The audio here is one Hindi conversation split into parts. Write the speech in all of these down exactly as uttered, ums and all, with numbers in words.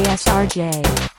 S R J.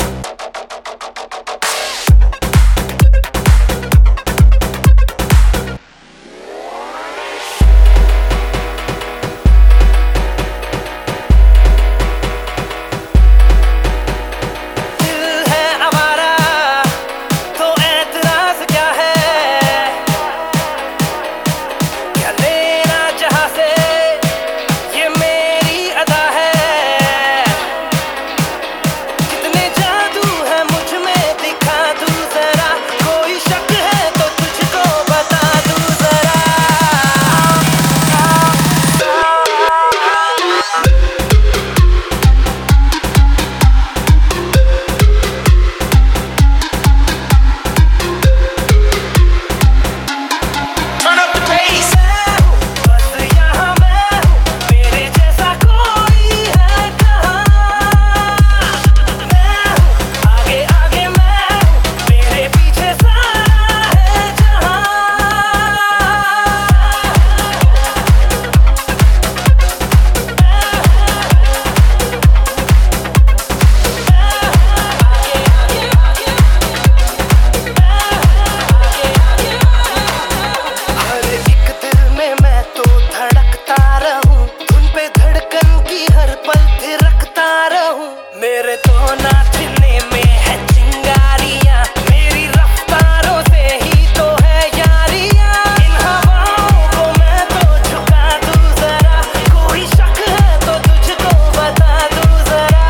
मेरे तो नाचने में है चिंगारियां, मेरी रफ्तारों से ही तो है यारियां। इन हवाओं को मैं तो झुका दूं जरा, कोई शक है तो तुझको बता दूं जरा।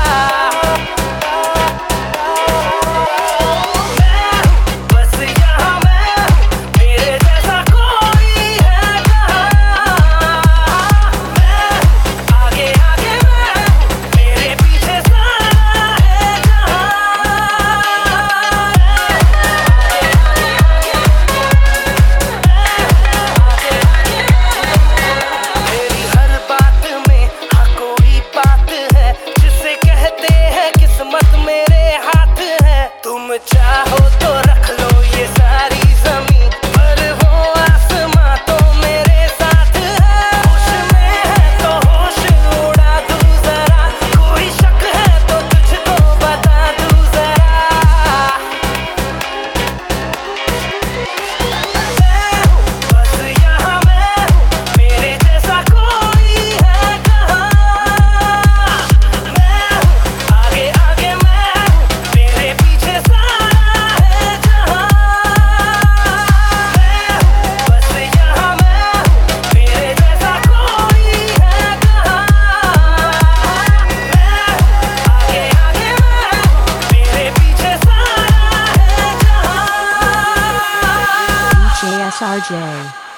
मैं हूं बस यहाँ, मैं हूं, मेरे जैसा कोई है कहाँ। मैं हूं आगे आगे, मैं हूं मेरे पीछे चाहो तो रख लो ये सारी जमीन, पर वो आसमां तो मेरे साथ है। होश में है तो होश उड़ा दूं जरा, कोई शक है तो तुझको बता दूं जरा। मैं हूं बस यहाँ, मैं हूं मेरे जैसा कोई है कहाँ। मैं हूं आगे आगे, मैं हूं मेरे पीछे S R J.